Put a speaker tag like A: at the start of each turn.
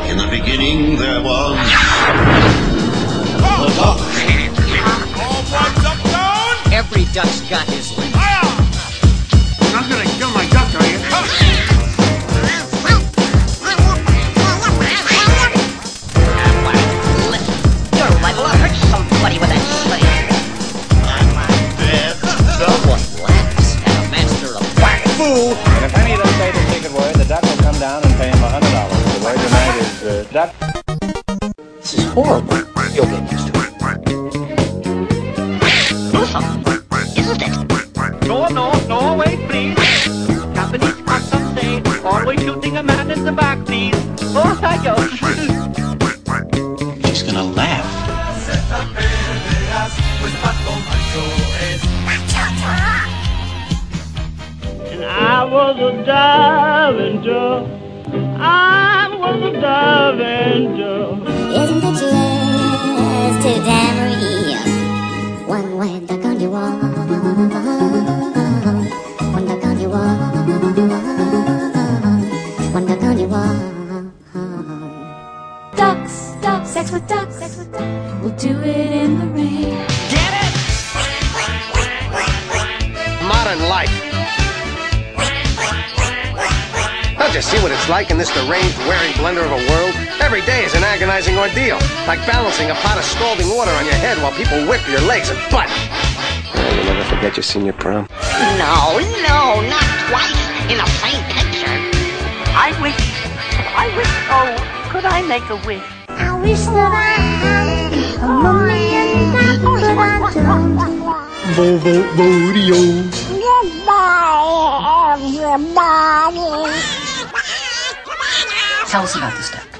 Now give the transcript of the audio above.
A: In the beginning there was
B: All one's up, down!
C: Every duck's got his limit.
D: You're not gonna kill my duck, are you?
C: You're liable to hurt somebody with that sling. Someone laughs at a master of whack. Fool!
E: And if any of them say the secret word, the duck will come down and pay him $100. The word tonight is duck.
C: This is horrible. You'll get used to it. Gruesome, isn't it?
F: No, wait, please. Japanese custom say, always shooting a man in the back, please. Oh, thank you.
A: She's gonna laugh.
F: And I was a diving dove. I was a diving dove.
G: Isn't it just too damn real? One word duck on your wall. One duck on your wall. One duck on your wall.
H: Ducks, sex with ducks. We'll do it in the rain.
C: Get it?
I: Modern life. Don't you see what it's like in this deranged, wearing blender of a world? Every day is an agonizing ordeal, like balancing a pot of scalding water on your head while people whip your legs and butt. You'll never forget your senior prom.
C: No, not twice in the same picture.
F: I wish, oh, could I make a wish?
G: I wish that I had a million ducks, but I don't.
H: Tell us about this duck.